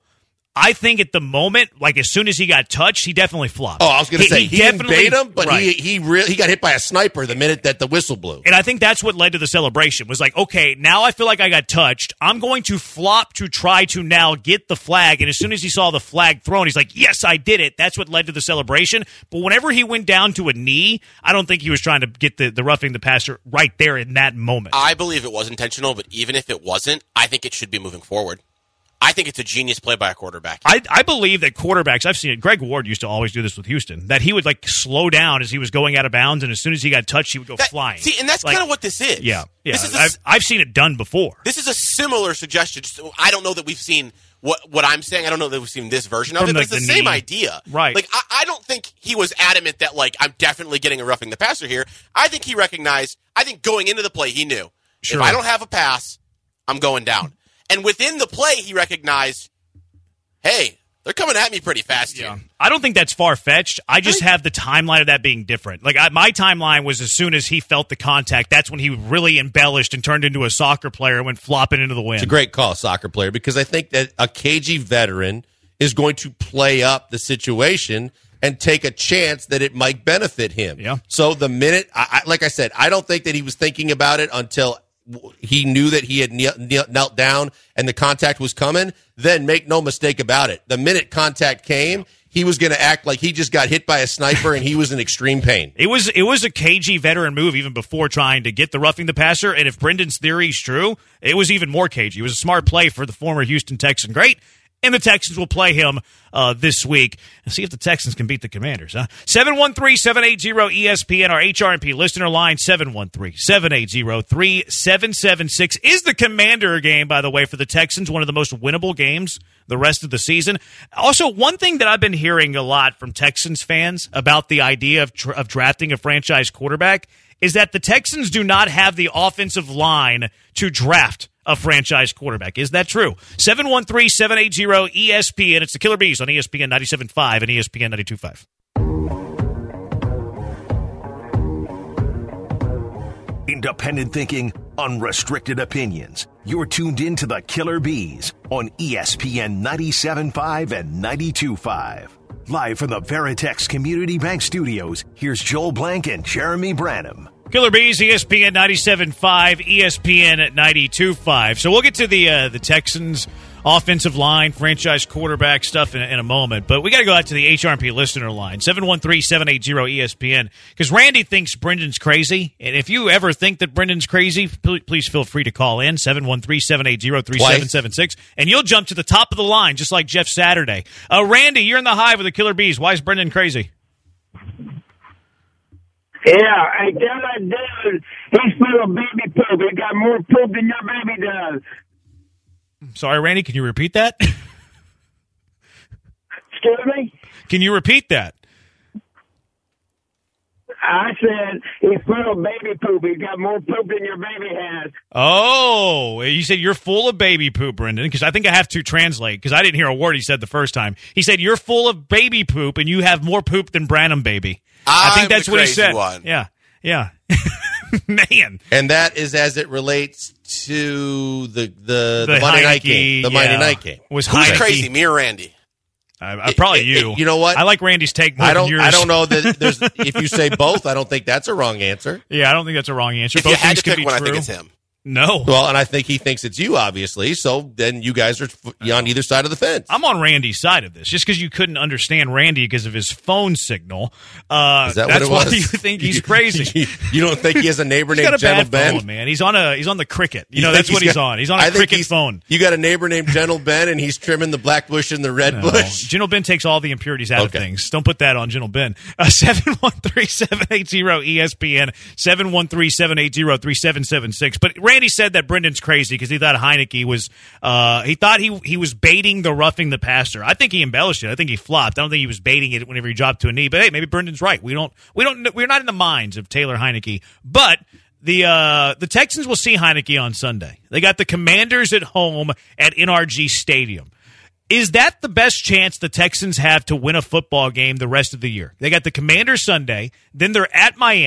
I think at the moment, like as soon as he got touched, he definitely flopped. Oh, I was going to say, he, he didn't bait him, but right. he he, re- he got hit by a sniper the minute that the whistle blew. And I think that's what led to the celebration, was like, okay, now I feel like I got touched. I'm going to flop to try to now get the flag. And as soon as he saw the flag thrown, he's like, yes, I did it. That's what led to the celebration. But whenever he went down to a knee, I don't think he was trying to get the, the roughing the passer right there in that moment. I believe it was intentional, but even if it wasn't, I think it should be moving forward. I think it's a genius play by a quarterback. I, I believe that quarterbacks, I've seen it, Greg Ward used to always do this with Houston, that he would like slow down as he was going out of bounds, and as soon as he got touched, he would go that, flying. See, and that's like, kind of what this is. Yeah, yeah. This is a, I've, I've seen it done before. This is a similar suggestion. I don't know that we've seen what what I'm saying. I don't know that we've seen this version of From it, the, but it's the, the same knee. idea. Right. Like, I, I don't think he was adamant that, like, I'm definitely getting a roughing the passer here. I think he recognized, I think going into the play, he knew, Sure. if I don't have a pass, I'm going down. And within the play, he recognized, hey, they're coming at me pretty fast here. Yeah. I don't think that's far-fetched. I just have the timeline of that being different. Like I, my timeline was as soon as he felt the contact, that's when he really embellished and turned into a soccer player and went flopping into the wind. It's a great call, soccer player, because I think that a cagey veteran is going to play up the situation and take a chance that it might benefit him. Yeah. So the minute, I, I, like I said, I don't think that he was thinking about it until he knew that he had knelt down and the contact was coming. Then make no mistake about it. The minute contact came, he was going to act like he just got hit by a sniper and he was in extreme pain. It was it was a cagey veteran move even before trying to get the roughing the passer. And if Brendan's theory is true, it was even more cagey. It was a smart play for the former Houston Texan great. And the Texans will play him uh, this week and see if the Texans can beat the Commanders. Huh? seven one three, seven eight zero, E S P N, our H R and P listener line, seven one three, seven eight zero, three seven seven six. Is the Commander game, by the way, for the Texans one of the most winnable games the rest of the season? Also, one thing that I've been hearing a lot from Texans fans about the idea of, tra- of drafting a franchise quarterback is that the Texans do not have the offensive line to draft a franchise quarterback. Is that true? seven one three, seven eight zero, E S P N. It's the Killer Bees on E S P N ninety-seven point five and E S P N ninety-two point five. Independent thinking, unrestricted opinions. You're tuned in to the Killer Bees on E S P N ninety-seven point five and ninety-two point five. Live from the Veritex Community Bank Studios, here's Joel Blank and Jeremy Branham. Killer Bees, E S P N ninety-seven point five, E S P N at ninety-two point five. So we'll get to the uh, the Texans offensive line, franchise quarterback stuff in, in a moment. But we got to go out to the H R and P listener line, seven one three, seven eight zero, E S P N. Because Randy thinks Brendan's crazy. And if you ever think that Brendan's crazy, please feel free to call in, seven one three, seven eight zero, three seven seven six. And you'll jump to the top of the line, just like Jeff Saturday. Uh, Randy, you're in the hive with the Killer Bees. Why is Brendan crazy? Yeah, I tell that dude, he's full of baby poop. He got more poop than your baby does. Sorry, Randy, can you repeat that? Excuse me? Can you repeat that? I said he's full of baby poop. He's got more poop than your baby has. Oh, you said you're full of baby poop, Brendan, because I think I have to translate, because I didn't hear a word he said the first time. He said you're full of baby poop, and you have more poop than Branham baby. I think I'm that's the what he crazy said. one. Yeah, yeah. Man. And that is as it relates to the the, the, The Monday Heineke, night game. The Monday yeah. night game. Was Who's Heineke. crazy, me or Randy? Uh, uh, probably It- you. it- you know what? I like Randy's take more I don't. than yours. I don't know that there's. If you say both, I don't think that's a wrong answer. Yeah, I don't think that's a wrong answer. If Both you had things to can pick be one, I true. think it's him. No. Well, and I think he thinks it's you, obviously. So then you guys are f- on either side of the fence. I'm on Randy's side of this. Just because you couldn't understand Randy because of his phone signal, uh, Is that that's what it why was? you think he's crazy. You don't think he has a neighbor He's got named a bad Gentle Ben? phone, man. He's on a he's on the Cricket. You, know, think that's what he's got- on. He's on a I think Cricket he's- phone. You got a neighbor named Gentle Ben, and he's trimming the black bush and the red No. bush. Gentle Ben takes all the impurities out Okay. of things. Don't put that on Gentle Ben. Uh, seven one three, seven eight zero, E S P N, seven one three, seven eight zero, three seven seven six. But Randy said that Brendan's crazy because he thought Heineke was, uh, he thought he he was baiting the roughing the passer. I think he embellished it. I think he flopped. I don't think he was baiting it whenever he dropped to a knee. But hey, maybe Brendan's right. We don't, we don't, we're not in the minds of Taylor Heineke. But The uh, the Texans will see Heineke on Sunday. They got the Commanders at home at N R G Stadium. Is that the best chance the Texans have to win a football game the rest of the year? They got the Commanders Sunday, then they're at Miami,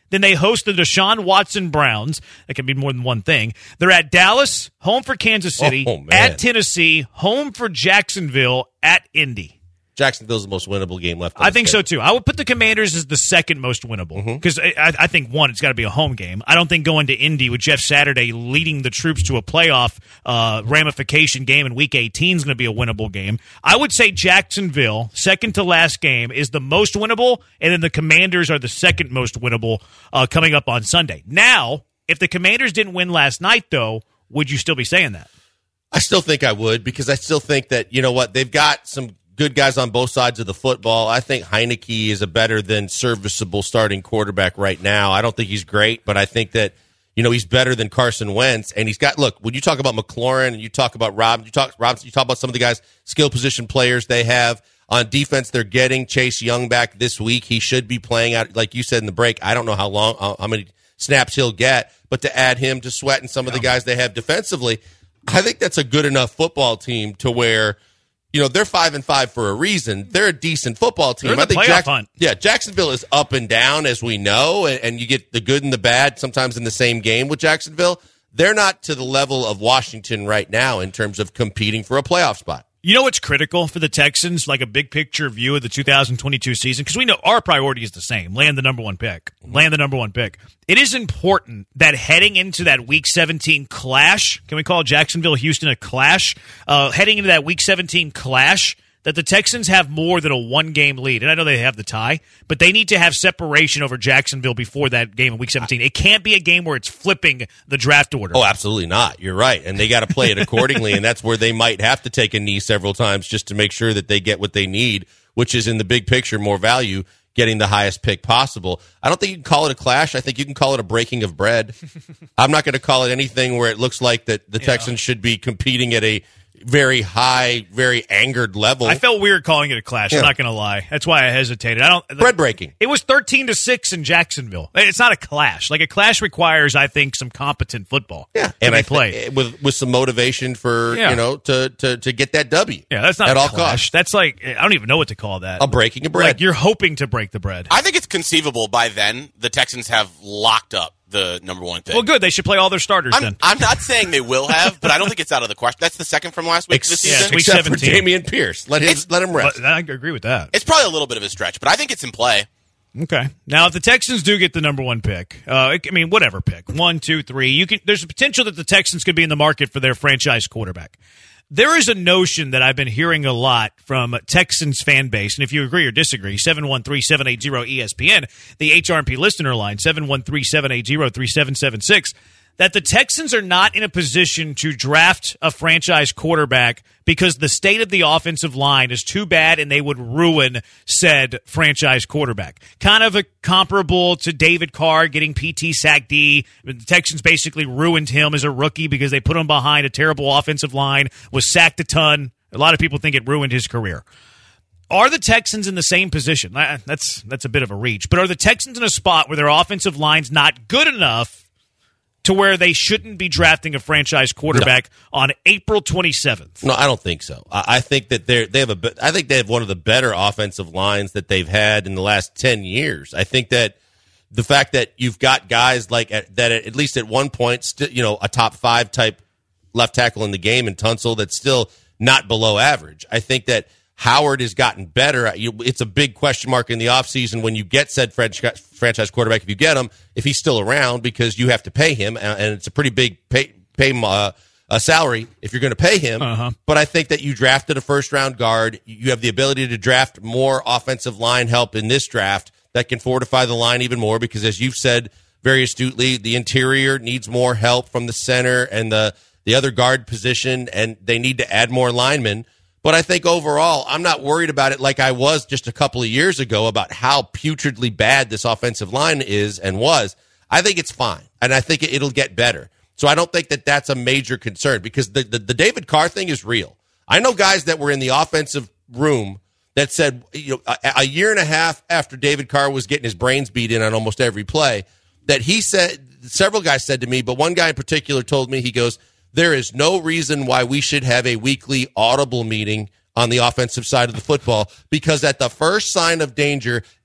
Then they host the Deshaun Watson Browns. That can be more than one thing. They're at Dallas, home for Kansas City, Oh, man. at Tennessee, home for Jacksonville, at Indy. Jacksonville's the most winnable game left. On I the think schedule. so, too. I would put the Commanders as the second most winnable because mm-hmm. I, I think, one, it's got to be a home game. I don't think going to Indy with Jeff Saturday leading the troops to a playoff uh, ramification game in Week eighteen is going to be a winnable game. I would say Jacksonville, second to last game, is the most winnable, and then the Commanders are the second most winnable uh, coming up on Sunday. Now, if the Commanders didn't win last night, though, would you still be saying that? I still think I would because I still think that, you know what, they've got some good guys on both sides of the football. I think Heineke is a better than serviceable starting quarterback right now. I don't think he's great, but I think that, you know, he's better than Carson Wentz. And he's got, look, when you talk about McLaurin and you talk about Rob, you talk Robinson, you talk about some of the guys, skill position players they have on defense. They're getting Chase Young back this week. He should be playing out, like you said in the break. I don't know how long, how many snaps he'll get, but to add him to Sweat and some of the guys they have defensively, I think that's a good enough football team to where, you know, they're five and five for a reason. They're a decent football team. They're in the I think playoff Jack- hunt. Yeah, Jacksonville is up and down, as we know, and, and you get the good and the bad sometimes in the same game with Jacksonville. They're not to the level of Washington right now in terms of competing for a playoff spot. You know what's critical for the Texans, like a big picture view of the two thousand twenty-two season? Because we know our priority is the same, land the number one pick. Land the number one pick. It is important that heading into that Week seventeen clash, can we call Jacksonville-Houston a clash? Uh, heading into that Week seventeen clash, that the Texans have more than a one-game lead. And I know they have the tie, but they need to have separation over Jacksonville before that game in Week seventeen. It can't be a game where it's flipping the draft order. Oh, absolutely not. You're right. And they got to play it accordingly, and that's where they might have to take a knee several times just to make sure that they get what they need, which is in the big picture more value, getting the highest pick possible. I don't think you can call it a clash. I think you can call it a breaking of bread. I'm not going to call it anything where it looks like that the Texans yeah. should be competing at a very high, very angered level. I felt weird calling it a clash. Yeah. I'm not going to lie. That's why I hesitated. I don't bread breaking. It was thirteen to six in Jacksonville. It's not a clash. Like a clash requires, I think, some competent football. Yeah, and I play with with some motivation for yeah. you know to, to to get that W. Yeah, that's not at a all clash. costs. That's like I don't even know what to call that. A breaking of bread. Like you're hoping to break the bread. I think it's conceivable by then the Texans have locked up the number one pick. Well, good. They should play all their starters I'm, then. I'm not saying they will have, but I don't think it's out of the question. That's the second from last week Ex- this yeah, season. week Except seventeen. for Dameon Pierce. Let him It's, let him rest. I agree with that. It's probably a little bit of a stretch, but I think it's in play. Okay. Now, if the Texans do get the number one pick, uh, I mean, whatever pick, one, two, three, you can. There's a potential that the Texans could be in the market for their franchise quarterback. There is a notion that I've been hearing a lot from Texans fan base, and if you agree or disagree, seven one three, seven eight zero, E S P N, the H R and P listener line, seven one three, seven eight zero, three seven seven six, that the Texans are not in a position to draft a franchise quarterback because the state of the offensive line is too bad and they would ruin said franchise quarterback. Kind of a comparable to David Carr getting P T sack D. The Texans basically ruined him as a rookie because they put him behind a terrible offensive line, was sacked a ton. A lot of people think it ruined his career. Are the Texans in the same position? That's that's a bit of a reach. But are the Texans in a spot where their offensive line's not good enough to where they shouldn't be drafting a franchise quarterback no. on April twenty-seventh? No, I don't think so. I, I think that they they have a. I think they have one of the better offensive lines that they've had in the last ten years. I think that the fact that you've got guys like at, that at least at one point, st- you know, a top five type left tackle in the game in Tunsil that's still not below average. I think that Howard has gotten better. It's a big question mark in the offseason when you get said franchise quarterback, if you get him, if he's still around, because you have to pay him, and it's a pretty big pay, pay uh, a salary if you're going to pay him. Uh-huh. But I think that you drafted a first-round guard. You have the ability to draft more offensive line help in this draft that can fortify the line even more because, as you've said very astutely, the interior needs more help from the center and the, the other guard position, and they need to add more linemen. But I think overall, I'm not worried about it like I was just a couple of years ago about how putridly bad this offensive line is and was. I think it's fine, and I think it'll get better. So I don't think that that's a major concern because the, the, the David Carr thing is real. I know guys that were in the offensive room that said, you know, a, a year and a half after David Carr was getting his brains beat in on almost every play, that he said, several guys said to me, but one guy in particular told me, he goes, there is no reason why we should have a weekly audible meeting on the offensive side of the football because at the first sign of danger,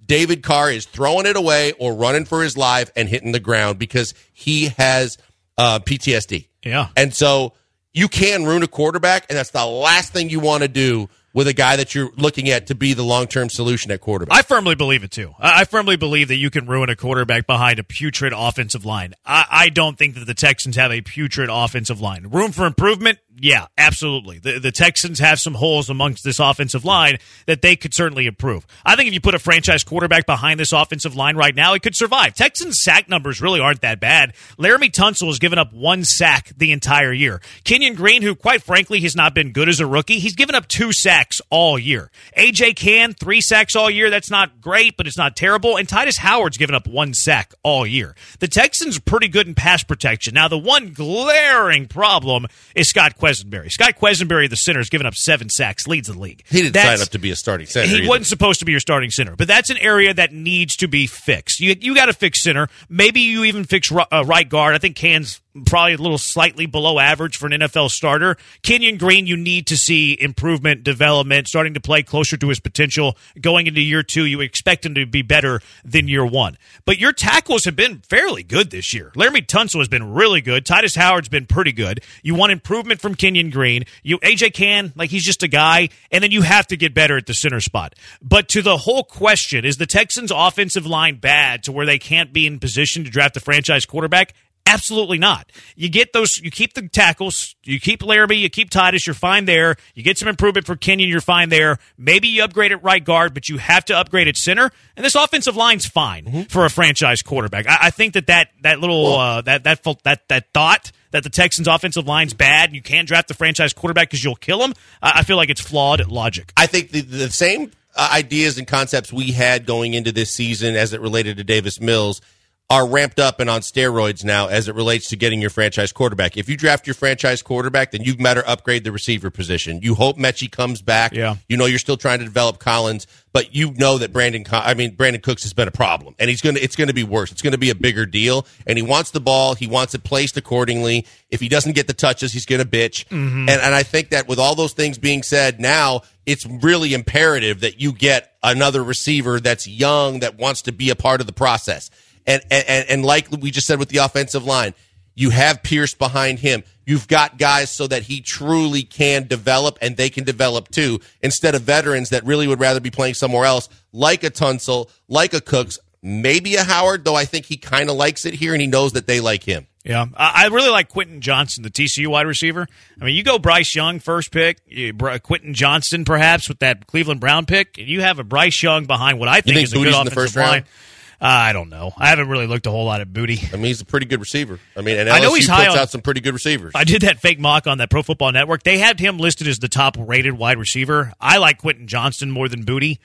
David Carr is throwing it away or running for his life and hitting the ground because he has uh, P T S D. Yeah. And so you can ruin a quarterback, and that's the last thing you want to do with a guy that you're looking at to be the long-term solution at quarterback. I firmly believe it, too. I firmly believe that you can ruin a quarterback behind a putrid offensive line. I, I don't think that the Texans have a putrid offensive line. Room for improvement? Yeah, absolutely. The, the Texans have some holes amongst this offensive line that they could certainly improve. I think if you put a franchise quarterback behind this offensive line right now, it could survive. Texans' sack numbers really aren't that bad. Laramie Tunsil has given up one sack the entire year. Kenyon Green, who quite frankly has not been good as a rookie, he's given up two sacks all year. A J Cann, three sacks all year. That's not great, but it's not terrible. And Titus Howard's given up one sack all year. The Texans are pretty good in pass protection. Now, the one glaring problem is Scott Quesenberry. Scott Quesenberry, the center, has given up seven sacks, leads the league. He didn't That's, sign up to be a starting center. He either. wasn't supposed to be your starting center, but that's an area that needs to be fixed. You you got to fix center. Maybe you even fix uh, right guard. I think Cann's probably a little slightly below average for an N F L starter. Kenyon Green, you need to see improvement, development, starting to play closer to his potential. Going into year two, you expect him to be better than year one. But your tackles have been fairly good this year. Laramie Tunsil has been really good. Titus Howard's been pretty good. You want improvement from Kenyon Green. You A J Cann, like he's just a guy, and then you have to get better at the center spot. But to the whole question, is the Texans' offensive line bad to where they can't be in position to draft a franchise quarterback? Absolutely not. You get those, you keep the tackles, you keep Laramie, you keep Titus, you're fine there. You get some improvement for Kenyon, you're fine there. Maybe you upgrade at right guard, but you have to upgrade at center. And this offensive line's fine mm-hmm. for a franchise quarterback. I, I think that that, that little, well, uh, that, that, that, that thought that the Texans' offensive line's bad and you can't draft the franchise quarterback because you'll kill him, I, I feel like it's flawed logic. I think the, the same uh, ideas and concepts we had going into this season as it related to Davis Mills are ramped up and on steroids now as it relates to getting your franchise quarterback. If you draft your franchise quarterback, then you better upgrade the receiver position. You hope Mechie comes back. Yeah. You know you're still trying to develop Collins, but you know that Brandon I mean Brandon Cooks has been a problem, and he's going to it's going to be worse. It's going to be a bigger deal, and he wants the ball, he wants it placed accordingly. If he doesn't get the touches, he's going to bitch. Mm-hmm. And and I think that with all those things being said, now it's really imperative that you get another receiver that's young that wants to be a part of the process. And, and and like we just said with the offensive line, you have Pierce behind him. You've got guys so that he truly can develop and they can develop too, instead of veterans that really would rather be playing somewhere else, like a Tunsil, like a Cooks, maybe a Howard, though I think he kind of likes it here and he knows that they like him. Yeah, I really like Quentin Johnson, the T C U wide receiver. I mean, you go Bryce Young first pick, you, Quentin Johnson perhaps with that Cleveland Brown pick, and you have a Bryce Young behind what I think, think is a good offensive line. Uh, I don't know. I haven't really looked a whole lot at Booty. I mean, he's a pretty good receiver. I mean, and I know L S U he's puts high on, out some pretty good receivers. I did that fake mock on that Pro Football Network. They had him listed as the top-rated wide receiver. I like Quentin Johnson more than Booty.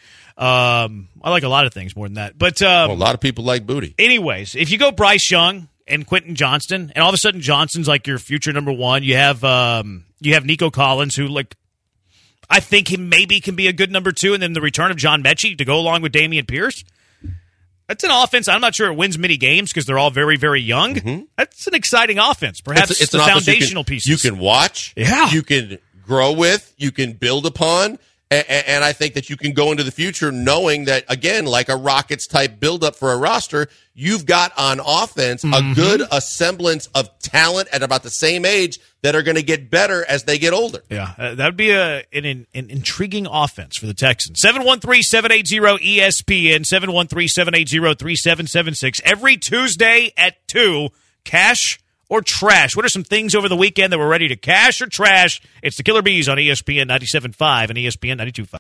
Um, I like a lot of things more than that. But um, well, a lot of people like Booty. Anyways, if you go Bryce Young and Quentin Johnston, and all of a sudden Johnson's like your future number one, you have um, you have Nico Collins, who like I think he maybe can be a good number two, and then the return of John Mechie to go along with Dameon Pierce. That's an offense. I'm not sure it wins many games because they're all very, very young. Mm-hmm. That's an exciting offense. Perhaps it's, it's the foundational you can, pieces. You can watch. Yeah. You can grow with. You can build upon. And, and I think that you can go into the future knowing that, again, like a Rockets-type buildup for a roster, you've got on offense mm-hmm. a good a semblance of talent at about the same age that are going to get better as they get older. Yeah, uh, that would be a, an, an intriguing offense for the Texans. seven one three, seven eight zero, E S P N, seven one three, seven eight zero, three seven seven six. Every Tuesday at two, cash or trash? What are some things over the weekend that we're ready to cash or trash? It's the Killer Bees on E S P N ninety-seven point five and E S P N ninety-two point five.